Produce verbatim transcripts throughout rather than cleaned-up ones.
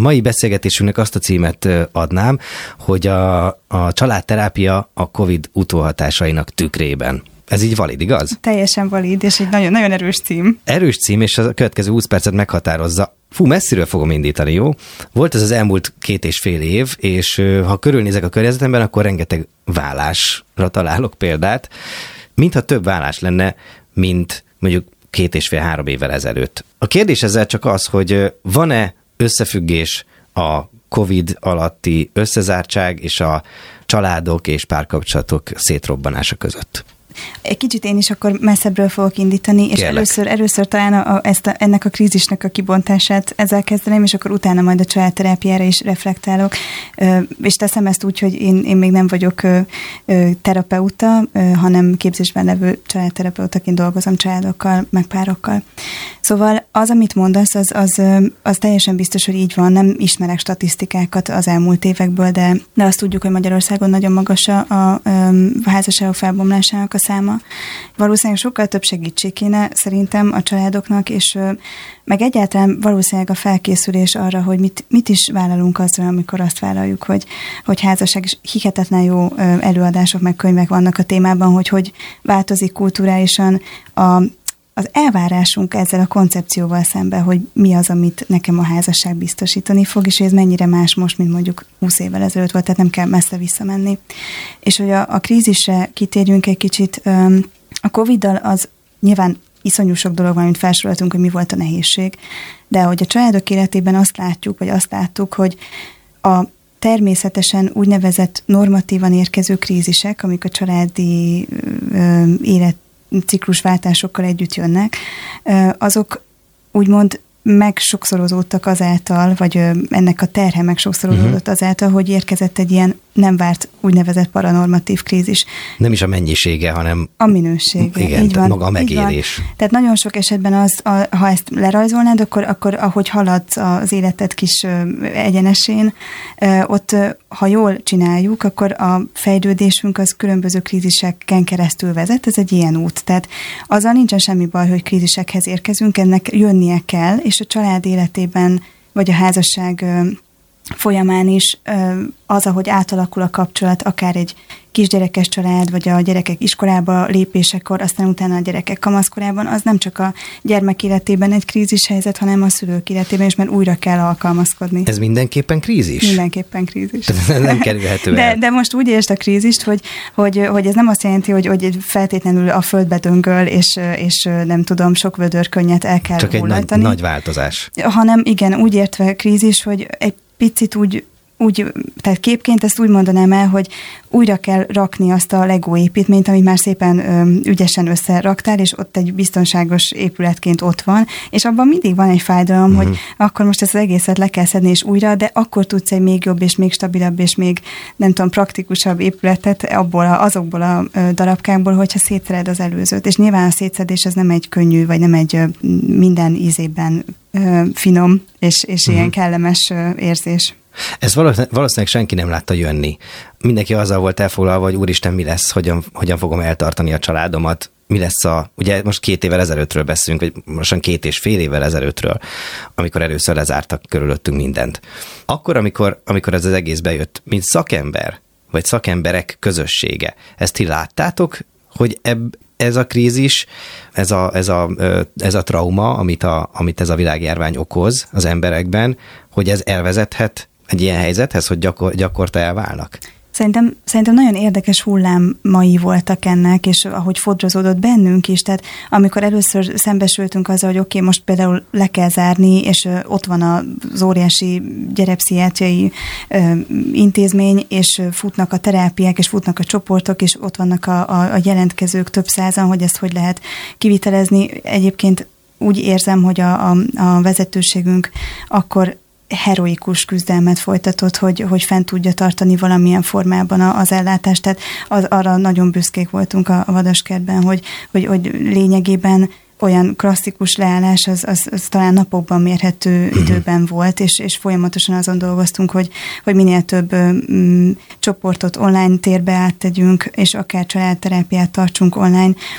mai beszélgetésünknek azt a címet adnám, hogy a, a családterápia a Covid utóhatásainak tükrében. Ez így valid, igaz? Teljesen valid, és egy nagyon, nagyon erős cím. Erős cím, és a következő húsz percet meghatározza. Fú, messziről fogom indítani, jó? Volt ez az elmúlt két és fél év, és ha körülnézek a környezetemben, akkor rengeteg vállásra találok példát, mintha több vállás lenne, mint mondjuk két és fél, három évvel ezelőtt. A kérdés ezzel csak az, hogy van-e összefüggés a Covid alatti összezártság és a családok és párkapcsolatok szétrobbanása között? Egy kicsit én is akkor messzebbről fogok indítani, és Kérlek. először, először talán a, ezt a, ennek a krízisnek a kibontását ezzel kezdeném, és akkor utána majd a családterápiára is reflektálok. És teszem ezt úgy, hogy én, én még nem vagyok terapeuta, hanem képzésben levő családterapeutaként dolgozom családokkal, meg párokkal. Szóval az, amit mondasz, az, az, az teljesen biztos, hogy így van. Nem ismerek statisztikákat az elmúlt évekből, de, de azt tudjuk, hogy Magyarországon nagyon magas a, a, a házasságok felbomlásának a száma. Valószínűleg sokkal több segítség kéne szerintem a családoknak, és meg egyáltalán valószínűleg a felkészülés arra, hogy mit, mit is vállalunk azzal, amikor azt vállaljuk, hogy, hogy házasság, és hihetetlen jó előadások, meg könyvek vannak a témában, hogy hogy változik kulturálisan a az elvárásunk ezzel a koncepcióval szemben, hogy mi az, amit nekem a házasság biztosítani fog, és ez mennyire más most, mint mondjuk húsz évvel ezelőtt volt, tehát nem kell messze visszamenni. És hogy a, a krízisre kitérjünk egy kicsit, a Coviddal az nyilván iszonyú sok dolog van, amit felsoroltunk, hogy mi volt a nehézség, de hogy a családok életében azt látjuk, vagy azt láttuk, hogy a természetesen úgynevezett normatívan érkező krízisek, amik a családi ö, élet ciklusváltásokkal együtt jönnek, azok úgymond megsokszorozódtak azáltal, vagy ennek a terhe megsokszorozódott uh-huh. azáltal, hogy érkezett egy ilyen nem várt úgynevezett paranormatív krízis. Nem is a mennyisége, hanem a minősége. Igen, így van, maga a megélés. Tehát nagyon sok esetben az, a, ha ezt lerajzolnád, akkor, akkor ahogy haladsz az életed kis egyenesén, ott, ha jól csináljuk, akkor a fejlődésünk az különböző kríziseken keresztül vezet, ez egy ilyen út. Tehát azzal nincsen semmi baj, hogy krízisekhez érkezünk, ennek jönnie kell, és a család életében, vagy a házasság folyamán is az, ahogy átalakul a kapcsolat, akár egy kisgyerekes család, vagy a gyerekek iskolába lépésekor, aztán utána a gyerekek kamaszkorában, az nem csak a gyermek életében egy krízis helyzet, hanem a szülők életében is, mert újra kell alkalmazkodni. Ez mindenképpen krízis? Mindenképpen krízis. Nem kerülhető de, el. de most úgy értsd a krízist, hogy, hogy, hogy ez nem azt jelenti, hogy, hogy feltétlenül a földbe döngöl, és, és nem tudom, sok vödörkönnyet el kell csak hullatani. Csak egy nagy, nagy változás. Hanem igen, úgy értve krízis, hogy egy picit úgy, úgy, tehát képként ezt úgy mondanám el, hogy újra kell rakni azt a Lego építményt, amit már szépen ö, ügyesen összeraktál, és ott egy biztonságos épületként ott van, és abban mindig van egy fájdalom, mm-hmm. hogy akkor most ezt az egészet le kell szedni és újra, de akkor tudsz egy még jobb, és még stabilabb, és még nem tudom, praktikusabb épületet abból a, azokból a ö, darabkákból, hogyha szétszeded az előzőt. És nyilván a szétszedés ez nem egy könnyű, vagy nem egy ö, minden ízében ö, finom, és, és mm-hmm. ilyen kellemes ö, érzés. Ez valószínűleg senki nem látta jönni. Mindenki azzal volt elfoglalva, hogy úristen, mi lesz, hogyan, hogyan fogom eltartani a családomat, mi lesz a, ugye most két évvel ezelőttről beszélünk, vagy most két és fél évvel ezelőttről, amikor először lezártak körülöttünk mindent. Akkor, amikor, amikor ez az egész bejött, mint szakember, vagy szakemberek közössége, ezt ti láttátok, hogy ebb, ez a krízis, ez a, ez a, ez a trauma, amit, a, amit ez a világjárvány okoz az emberekben, hogy ez elvezethet egy ilyen helyzethez, hogy gyakor, gyakorta elválnak? Szerintem, szerintem nagyon érdekes hullámai voltak ennek, és ahogy fodrozódott bennünk is, tehát amikor először szembesültünk azzal, hogy oké, okay, most például le kell zárni, és ott van az óriási gyerekpszichiátriai intézmény, és futnak a terápiák, és futnak a csoportok, és ott vannak a, a, a jelentkezők több százan, hogy ezt hogy lehet kivitelezni. Egyébként úgy érzem, hogy a, a, a vezetőségünk akkor heroikus küzdelmet folytatott, hogy, hogy fent tudja tartani valamilyen formában az ellátást. Tehát az, arra nagyon büszkék voltunk a, a Vadaskertben, hogy, hogy, hogy lényegében olyan klasszikus leállás, az, az, az talán napokban mérhető uh-huh. időben volt, és, és folyamatosan azon dolgoztunk, hogy, hogy minél több um, csoportot online térbe áttegyünk, és akár családterápiát tartsunk online.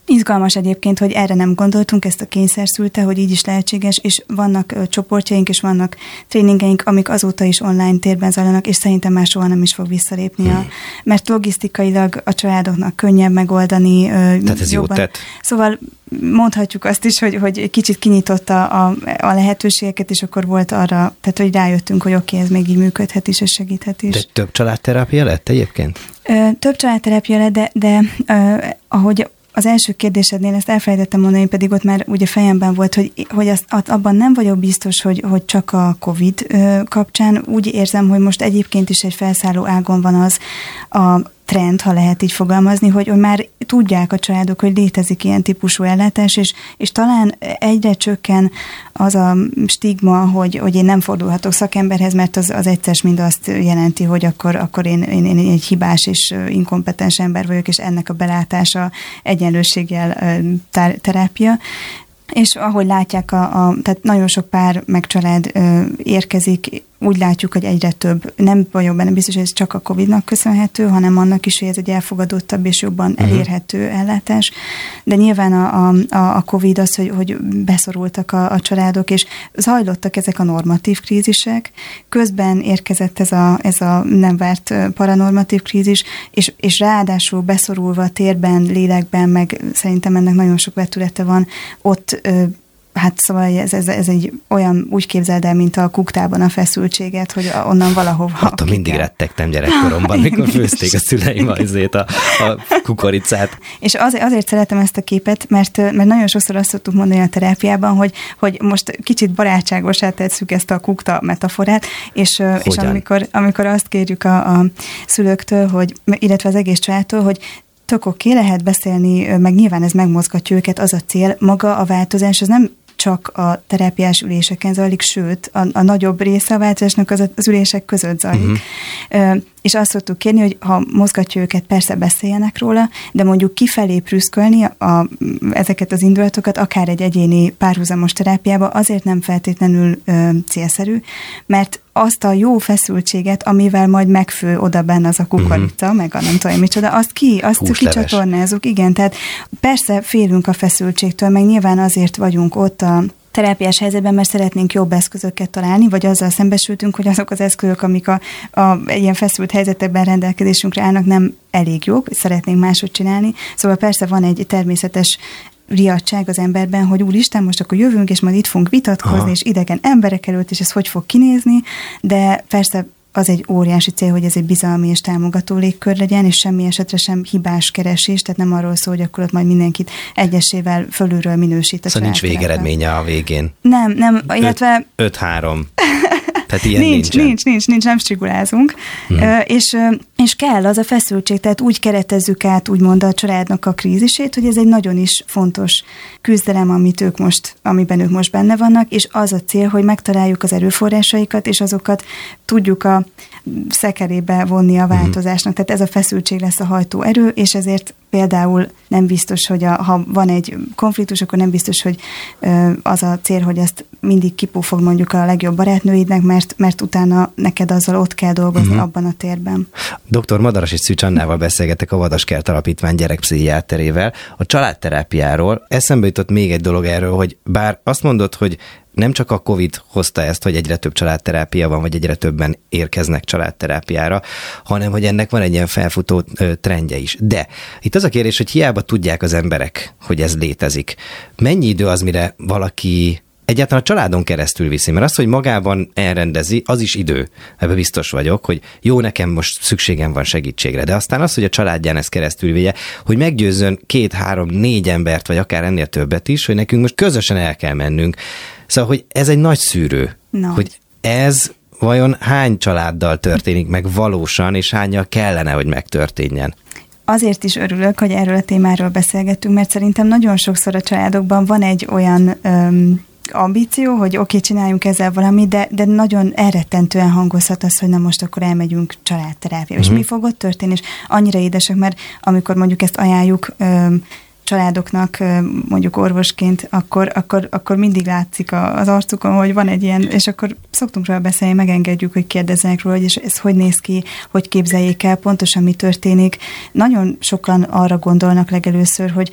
Izgalmas egyébként, hogy erre nem gondoltunk, ezt a kényszer szülte, hogy így is lehetséges, és vannak ö, csoportjaink, és vannak tréningeink, amik azóta is online térben zajlanak, és szerintem már soha nem is fog visszalépni, a, mert logisztikailag a családoknak könnyebb megoldani. Ö, Tehát ez jobban. jó tett. Szóval mondhatjuk azt is, hogy, hogy kicsit kinyitotta a, a lehetőségeket, és akkor volt arra, tehát hogy rájöttünk, hogy oké, okay, ez még így működhet is, és segíthet is. De több családterápia lett egyébként? Ö, több családterápia lett, de, de ö, ahogy az első kérdésednél ezt elfelejtettem mondani, pedig ott már ugye fejemben volt, hogy, hogy azt, abban nem vagyok biztos, hogy, hogy csak a Covid kapcsán. Úgy érzem, hogy most egyébként is egy felszálló ágon van az a trend, ha lehet így fogalmazni, hogy, hogy már tudják a családok, hogy létezik ilyen típusú ellátás, és, és talán egyre csökken az a stigma, hogy, hogy én nem fordulhatok szakemberhez, mert az, az egyszer mind azt jelenti, hogy akkor, akkor én, én, én egy hibás és inkompetens ember vagyok, és ennek a belátása egyenlőséggel terápia. És ahogy látják, a, a, tehát nagyon sok pár meg család ö, érkezik, úgy látjuk, hogy egyre több. Nem vagyok benne biztos, hogy ez csak a Covidnak köszönhető, hanem annak is, hogy ez egy elfogadottabb és jobban uh-huh. elérhető ellátás. De nyilván a, a, a Covid az, hogy, hogy beszorultak a, a családok, és zajlottak ezek a normatív krízisek. Közben érkezett ez a, ez a nem várt paranormatív krízis, és, és ráadásul beszorulva a térben, lélekben, meg szerintem ennek nagyon sok vetülete van, ott ö, hát szóval ez, ez, ez egy olyan, úgy képzeld el, mint a kuktában a feszültséget, hogy onnan valahova... Attól mindig rettegtem gyerekkoromban, mikor főzték a szüleim azért a, a kukoricát. És azért, azért szeretem ezt a képet, mert, mert nagyon sokszor azt szoktuk mondani a terápiában, hogy, hogy most kicsit barátságosá tesszük ezt a kukta metaforát, és, és amikor, amikor azt kérjük a, a szülőktől, hogy, illetve az egész családtól, hogy tök oké, lehet beszélni, meg nyilván ez megmozgatja őket, az a cél, maga a változás, az nem csak a terápiás üléseken zajlik, sőt, a, a nagyobb része a változásnak az, az ülések között zajlik. Uh-huh. És azt szoktuk kérni, hogy ha mozgatja őket, persze beszéljenek róla, de mondjuk kifelé prüszkölni a, ezeket az indulatokat, akár egy egyéni párhuzamos terápiába, azért nem feltétlenül ö, célszerű, mert azt a jó feszültséget, amivel majd megfő oda benne az a kukorica, uh-huh. meg a nem tudom micsoda, azt ki, azt kicsatornázzuk, igen, tehát persze félünk a feszültségtől, meg nyilván azért vagyunk ott a terápiás helyzetben, mert szeretnénk jobb eszközöket találni, vagy azzal szembesültünk, hogy azok az eszközök, amik a, a ilyen feszült helyzetekben rendelkezésünkre állnak, nem elég jók, szeretnénk máshogy csinálni. Szóval persze van egy természetes riadtság az emberben, hogy úristen, most akkor jövünk, és majd itt fogunk vitatkozni, Aha. és idegen emberek előtt, és ez hogy fog kinézni, de persze az egy óriási cél, hogy ez egy bizalmi és támogató légkör legyen, és semmi esetre sem hibás keresés, tehát nem arról szól, hogy akkor ott majd mindenkit egyesével fölülről minősít a Szóval nincs végeredménye a végén. Nem, nem, illetve... öt három. Tehát ilyen nincs, nincsen. nincs, nincs, nincs, nem strigulázunk. Hmm. Uh, és, uh, és kell az a feszültség, tehát úgy keretezzük át, úgymond a családnak a krízisét, hogy ez egy nagyon is fontos küzdelem, amit ők most, amiben ők most benne vannak, és az a cél, hogy megtaláljuk az erőforrásaikat, és azokat tudjuk a szekerébe vonni a változásnak. Tehát ez a feszültség lesz a hajtóerő, és ezért például nem biztos, hogy a, ha van egy konfliktus, akkor nem biztos, hogy ö, az a cél, hogy ezt mindig kipufog mondjuk a legjobb barátnőidnek, mert, mert utána neked azzal ott kell dolgozni uh-huh. abban a térben. doktor Madaras és Szűcs Annával beszélgetek, a Vadaskert Alapítvány gyerekpszichiáterével. A családterápiáról eszembe jutott még egy dolog erről, hogy bár azt mondod, hogy nem csak a Covid hozta ezt, hogy egyre több családterápia van, vagy egyre többen érkeznek családterápiára, hanem hogy ennek van egy ilyen felfutó trendje is. De itt az a kérdés, hogy hiába tudják az emberek, hogy ez létezik. Mennyi idő az, mire valaki egyáltalán a családon keresztül viszi, mert az, hogy magában elrendezi, az is idő. Ebben biztos vagyok, hogy jó, nekem most szükségem van segítségre, de aztán az, hogy a családján ezt keresztül vigye, hogy meggyőzzön két, három, négy embert, vagy akár ennél többet is, hogy nekünk most közösen el kell mennünk. Szóval, hogy ez egy nagy szűrő, nagy. Hogy ez vajon hány családdal történik meg valósan, és hánnyal kellene, hogy megtörténjen? Azért is örülök, hogy erről a témáról beszélgetünk, mert szerintem nagyon sokszor a családokban van egy olyan öm, ambíció, hogy oké, okay, csináljunk ezzel valamit, de, de nagyon elrettentően hangozhat az, hogy na most akkor elmegyünk családterápiába. Uh-huh. És mi fog ott történni? És annyira édesek, mert amikor mondjuk ezt ajánljuk öm, családoknak, mondjuk orvosként, akkor, akkor, akkor mindig látszik az arcukon, hogy van egy ilyen, és akkor szoktunk róla beszélni, megengedjük, hogy kérdezzenek róla, hogy ez, ez hogy néz ki, hogy képzeljék el, pontosan mi történik. Nagyon sokan arra gondolnak legelőször, hogy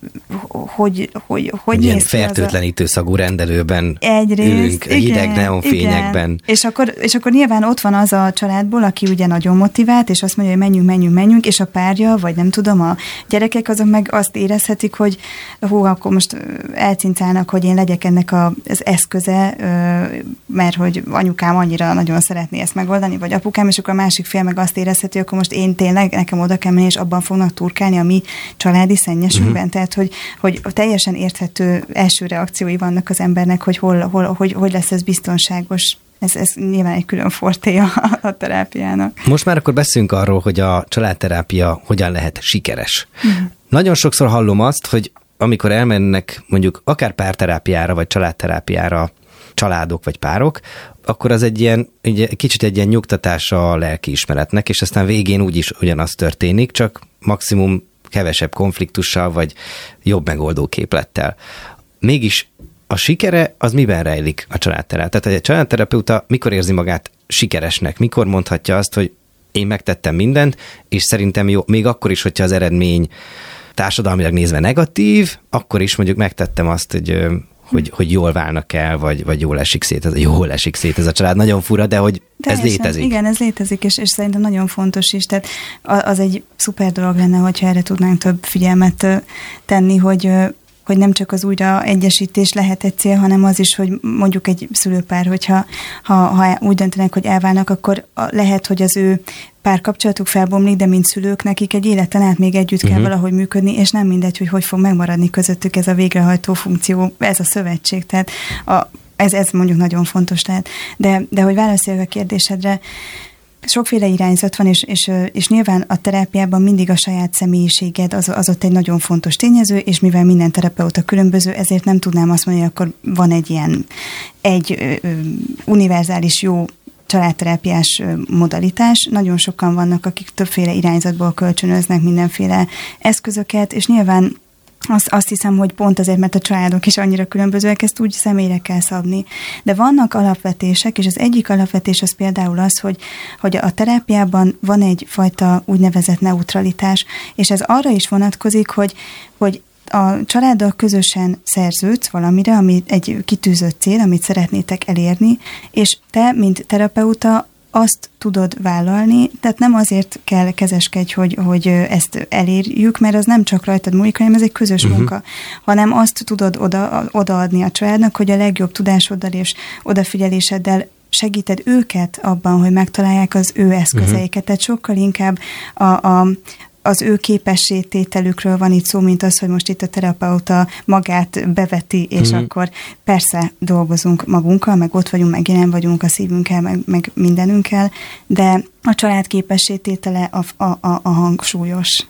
hogy, hogy, hogy ilyen néz ki fertőtlenítő szagú rendelőben egyrészt, ülünk, igen, hideg neonfényekben. Igen. És akkor, és akkor nyilván ott van az a családból, aki ugye nagyon motivált, és azt mondja, hogy menjünk, menjünk, menjünk, és a párja, vagy nem tudom, a gyerekek azok meg azt érezhetik, hogy hú, akkor most elcincálnak, hogy én legyek ennek a, az eszköze, mert hogy anyukám annyira nagyon szeretné ezt megoldani, vagy apukám, és akkor a másik fél meg azt érezheti, hogy akkor most én tényleg nekem oda kell menni, és abban fognak turkálni a mi családi szennyesünkben. Uh-huh. Tehát, hogy, hogy teljesen érthető első reakciói vannak az embernek, hogy hol, hol hogy, hogy lesz ez biztonságos. Ez, ez nyilván egy külön forté a, a terápiának. Most már akkor beszélünk arról, hogy a családterápia hogyan lehet sikeres. Uh-huh. Nagyon sokszor hallom azt, hogy amikor elmennek mondjuk akár párterápiára, vagy családterápiára családok vagy párok, akkor az egy ilyen, egy kicsit egy ilyen nyugtatása a lelkiismeretnek, és aztán végén úgyis ugyanaz történik, csak maximum kevesebb konfliktussal, vagy jobb megoldó képlettel. Mégis a sikere az miben rejlik a családterapeuta? Tehát egy családterapeuta mikor érzi magát sikeresnek? Mikor mondhatja azt, hogy én megtettem mindent, és szerintem jó, még akkor is, hogyha az eredmény társadalmilag nézve negatív, akkor is mondjuk megtettem azt, hogy, hogy, hogy jól válnak el, vagy, vagy jól esik szét. Ez, jól esik szét ez a család. Nagyon fura, de hogy teljesen, ez létezik. Igen, ez létezik, és, és szerintem nagyon fontos is. Tehát az egy szuper dolog lenne, hogyha erre tudnánk több figyelmet tenni, hogy hogy nem csak az újra egyesítés lehet egy cél, hanem az is, hogy mondjuk egy szülőpár, hogyha ha, ha úgy döntenek, hogy elválnak, akkor lehet, hogy az ő párkapcsolatuk felbomlik, de mint szülők nekik egy életen át még együtt kell uh-huh. valahogy működni, és nem mindegy, hogy hogy fog megmaradni közöttük ez a végrehajtó funkció, ez a szövetség. Tehát a, ez, ez mondjuk nagyon fontos lehet. De, de hogy válaszoljak a kérdésedre, sokféle irányzat van, és, és, és nyilván a terápiában mindig a saját személyiséged az, az ott egy nagyon fontos tényező, és mivel minden terapeuta különböző, ezért nem tudnám azt mondani, hogy akkor van egy ilyen egy ö, ö, univerzális jó családterápiás modalitás. Nagyon sokan vannak, akik többféle irányzatból kölcsönöznek mindenféle eszközöket, és nyilván Azt, azt hiszem, hogy pont azért, mert a családok is annyira különbözőek, ezt úgy személyre kell szabni. De vannak alapvetések, és az egyik alapvetés az például az, hogy, hogy a terápiában van egyfajta úgynevezett neutralitás, és ez arra is vonatkozik, hogy, hogy a családdal közösen szerződsz valamire, ami egy kitűzött cél, amit szeretnétek elérni, és te, mint terapeuta, azt tudod vállalni, tehát nem azért kell kezeskedj, hogy, hogy ezt elérjük, mert az nem csak rajtad múlik, hanem ez egy közös uh-huh. munka, hanem azt tudod oda, odaadni a családnak, hogy a legjobb tudásoddal és odafigyeléseddel segíted őket abban, hogy megtalálják az ő eszközeiket. Uh-huh. Tehát sokkal inkább a, a az ő képességtételükről van itt szó, mint az, hogy most itt a terapeuta magát beveti, és mm. akkor persze dolgozunk magunkkal, meg ott vagyunk, meg jelen vagyunk a szívünkkel, meg, meg mindenünkkel, de a család képességtétele a, a, a, a hangsúlyos.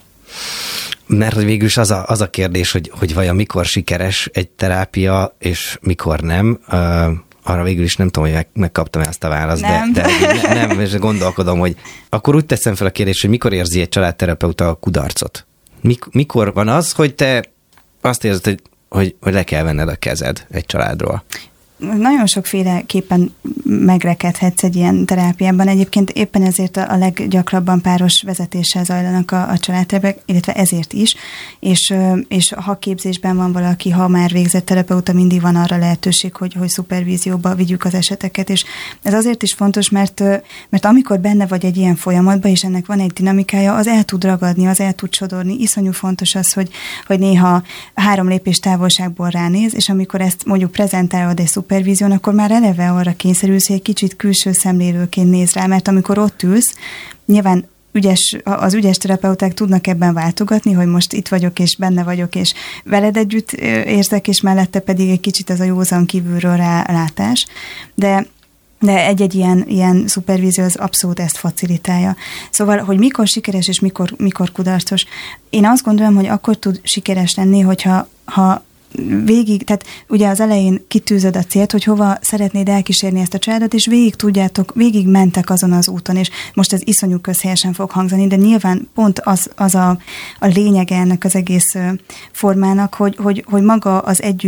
Mert végül is az a, az a kérdés, hogy, hogy vajon mikor sikeres egy terápia, és mikor nem. Uh, arra végül is nem tudom, hogy megkaptam ezt a választ, nem. de, de nem, és gondolkodom, hogy akkor úgy teszem fel a kérdést, hogy mikor érzi egy családterapeuta a kudarcot? Mik, mikor van az, hogy te azt érzed, hogy, hogy, hogy le kell venned a kezed egy családról? Nagyon sokféleképpen megrekedhetsz egy ilyen terápiában. Egyébként éppen ezért a leggyakrabban páros vezetéssel zajlanak a, a családterápiák, illetve ezért is, és, és ha képzésben van valaki, ha már végzett terapeuta, mindig van arra lehetőség, hogy, hogy szupervízióba vigyük az eseteket, és ez azért is fontos, mert, mert amikor benne vagy egy ilyen folyamatban, és ennek van egy dinamikája, az el tud ragadni, az el tud sodorni. Iszonyú fontos az, hogy, hogy néha három lépés távolságból ránéz, és amikor ezt mondjuk prezentálod egy szupervízión, akkor már eleve arra kényszerülsz, hogy egy kicsit külső szemlélőként néz rá, mert amikor ott ülsz, nyilván ügyes, az ügyes terapeuták tudnak ebben váltogatni, hogy most itt vagyok, és benne vagyok, és veled együtt érzek, és mellette pedig egy kicsit az a józan kívülről rálátás, de de egy-egy ilyen, ilyen szupervízió az abszolút ezt facilitálja. Szóval, hogy mikor sikeres és mikor, mikor kudarcos. Én azt gondolom, hogy akkor tud sikeres lenni, hogyha ha végig, tehát ugye az elején kitűzöd a célt, hogy hova szeretnéd elkísérni ezt a családot, és végig tudjátok, végig mentek azon az úton, és most ez iszonyú közhelyesen fog hangzani, de nyilván pont az, az a, a lényege ennek az egész formának, hogy, hogy, hogy maga az együtt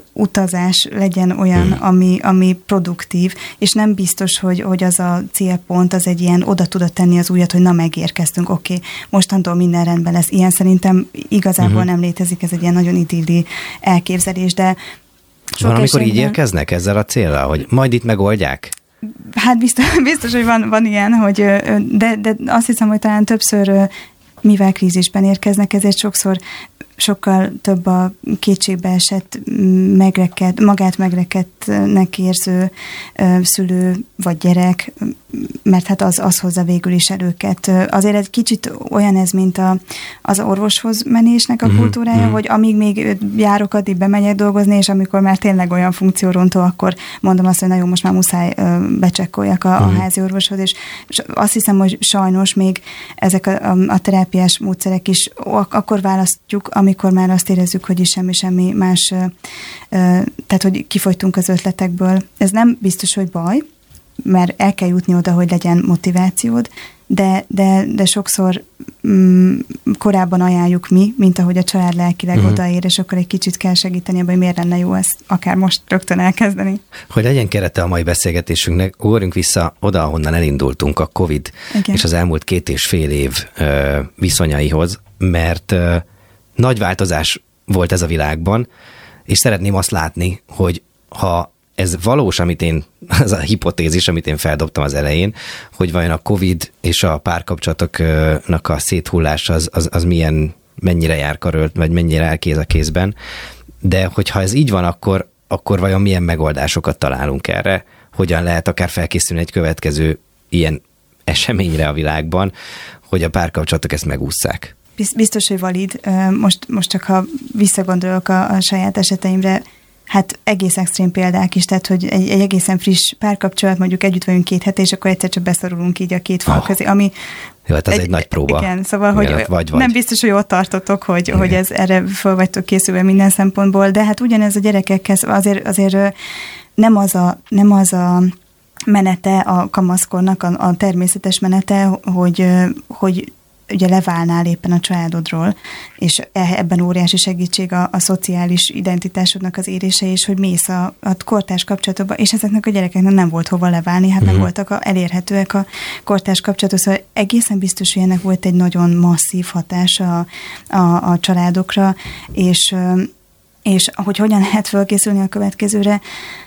utazás legyen olyan, hmm. ami, ami produktív, és nem biztos, hogy, hogy az a célpont, az egy ilyen oda tudod tenni az ujjat, hogy na megérkeztünk, oké, okay, mostantól minden rendben lesz. Ilyen szerintem igazából hmm. nem létezik, ez egy ilyen nagyon idilli elképzelés, de van, amikor így érkeznek ezzel a célra, hogy majd itt megoldják? Hát biztos, biztos hogy van, van ilyen, hogy, de, de azt hiszem, hogy talán többször, mivel krízisben érkeznek, ezért sokszor sokkal több a kétségbe esett, megrekedt, magát megrekedtnek érző szülő vagy gyerek, mert hát az, az hozza végül is el őket. Azért egy kicsit olyan ez, mint a, az orvoshoz menésnek a mm-hmm. kultúrája, mm-hmm. hogy amíg még járok, addig bemegyek dolgozni, és amikor már tényleg olyan funkciórontó, akkor mondom azt, hogy na jó, most már muszáj becsekkoljak a, mm-hmm. a házi orvoshoz, és azt hiszem, hogy sajnos még ezek a, a, a terápiás módszerek is akkor választjuk, amikor már azt érezzük, hogy is semmi-semmi más, tehát hogy kifogytunk az ötletekből. Ez nem biztos, hogy baj, mert el kell jutni oda, hogy legyen motivációd, de, de, de sokszor mm, korábban ajánljuk mi, mint ahogy a család lelkileg uh-huh. odaér, és akkor egy kicsit kell segíteni abban, hogy miért lenne jó ezt akár most rögtön elkezdeni. Hogy legyen kerete a mai beszélgetésünknek, ugorjunk vissza oda, ahonnan elindultunk, a Covid Igen. és az elmúlt két és fél év ö, viszonyaihoz, mert ö, nagy változás volt ez a világban, és szeretném azt látni, hogy ha ez valós, amit én, az a hipotézis, amit én feldobtam az elején, hogy vajon a Covid és a párkapcsolatoknak a széthullása az, az, az milyen, mennyire jár karölt, vagy mennyire áll kéz a kézben, de hogyha ez így van, akkor, akkor vajon milyen megoldásokat találunk erre, hogyan lehet akár felkészülni egy következő ilyen eseményre a világban, hogy a párkapcsolatok ezt megússzák. Biztos, hogy valid. Most, most csak ha visszagondolok a, a saját eseteimre, hát egész extrém példák is, tehát hogy egy, egy egészen friss párkapcsolat, mondjuk együtt vagyunk két hete, és akkor egyszer csak beszorulunk így a két fal oh. közé, ami... Jó, hát ez egy, egy nagy próba. Igen, szóval, igen, hogy vagy, vagy. nem biztos, hogy ott tartotok, hogy, hogy ez erre föl vagytok készülve minden szempontból, de hát ugyanez a gyerekekhez azért, azért nem az a, nem az a menete a kamaszkornak, a, a természetes menete, hogy, hogy ugye leválnál éppen a családodról, és ebben óriási segítség a, a szociális identitásodnak az érése is, hogy mész a, a kortárs kapcsolatokba, és ezeknek a gyerekeknek nem volt hova leválni, hát mm. nem voltak a, elérhetőek a kortárs kapcsolatok, szóval egészen biztos, hogy ennek volt egy nagyon masszív hatása a, a, a családokra, és, és hogy hogyan lehet felkészülni a következőre.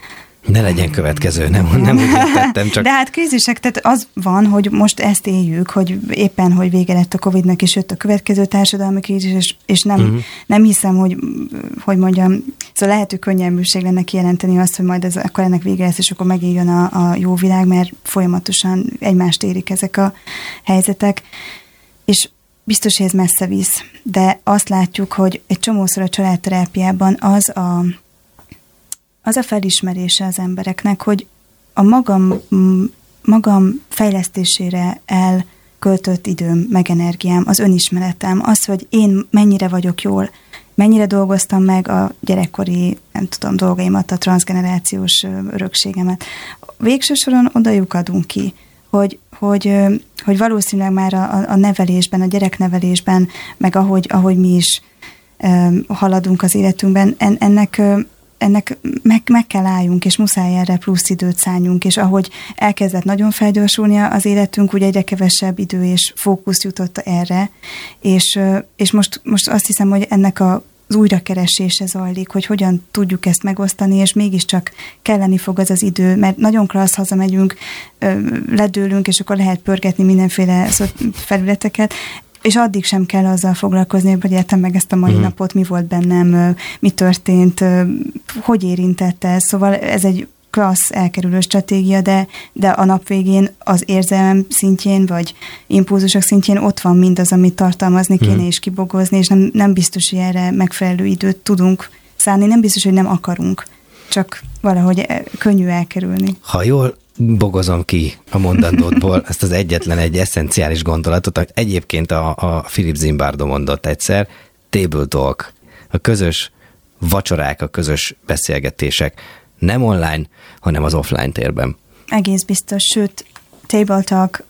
Ne legyen következő, nem, nem úgy tettem, csak... De hát krízisek, tehát az van, hogy most ezt éljük, hogy éppen, hogy vége lett a Covidnak, és jött a következő társadalmi krízis, és, és nem, uh-huh. nem hiszem, hogy, hogy mondjam, szóval lehet, hogy könnyelműség lenne kijelenteni azt, hogy majd ez, akkor ennek vége lesz, és akkor megint jön a, a jó világ, mert folyamatosan egymást érik ezek a helyzetek, és biztos, hogy ez messze visz, de azt látjuk, hogy egy csomószor a családterápiában az a az a felismerése az embereknek, hogy a magam, magam fejlesztésére elköltött időm, meg energiám, az önismeretem, az, hogy én mennyire vagyok jól, mennyire dolgoztam meg a gyerekkori, nem tudom, dolgaimat, a transzgenerációs örökségemet. Végső soron oda lyukadunk ki, hogy, hogy, hogy valószínűleg már a, a nevelésben, a gyereknevelésben, meg ahogy, ahogy mi is haladunk az életünkben, ennek ennek meg, meg kell álljunk, és muszáj erre plusz időt szálljunk, és ahogy elkezdett nagyon felgyorsulni az életünk, úgy egyre kevesebb idő és fókusz jutott erre, és, és most, most azt hiszem, hogy ennek a az újrakeresése zajlik, hogy hogyan tudjuk ezt megosztani, és mégiscsak kelleni fog az az idő, mert nagyon klassz, hazamegyünk, ledőlünk, és akkor lehet pörgetni mindenféle felületeket, és addig sem kell azzal foglalkozni, hogy értem meg ezt a mai uh-huh. napot, mi volt bennem, mi történt, hogy érintette ez. Szóval ez egy klassz elkerülő stratégia, de, de a nap végén az érzelmem szintjén, vagy impulzusok szintjén ott van mindaz, amit tartalmazni kéne uh-huh. és kibogozni, és nem, nem biztos, hogy erre megfelelő időt tudunk szánni, nem biztos, hogy nem akarunk, csak valahogy könnyű elkerülni. Ha jól bogozom ki a mondandódból ezt az egyetlen egy eszenciális gondolatot, amit egyébként a, a Philip Zimbardo mondott egyszer, table talk, a közös vacsorák, a közös beszélgetések, nem online, hanem az offline térben. Egész biztos, sőt, table talk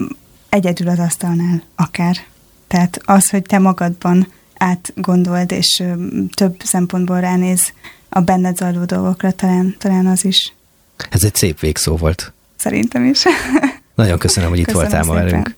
egyedül az asztalnál akár. Tehát az, hogy te magadban átgondold, és több szempontból ránéz a benned zajló dolgokra, talán, talán az is. Ez egy szép végszó volt. Szerintem is. Nagyon köszönöm, hogy itt Köszönöm voltál ma velünk.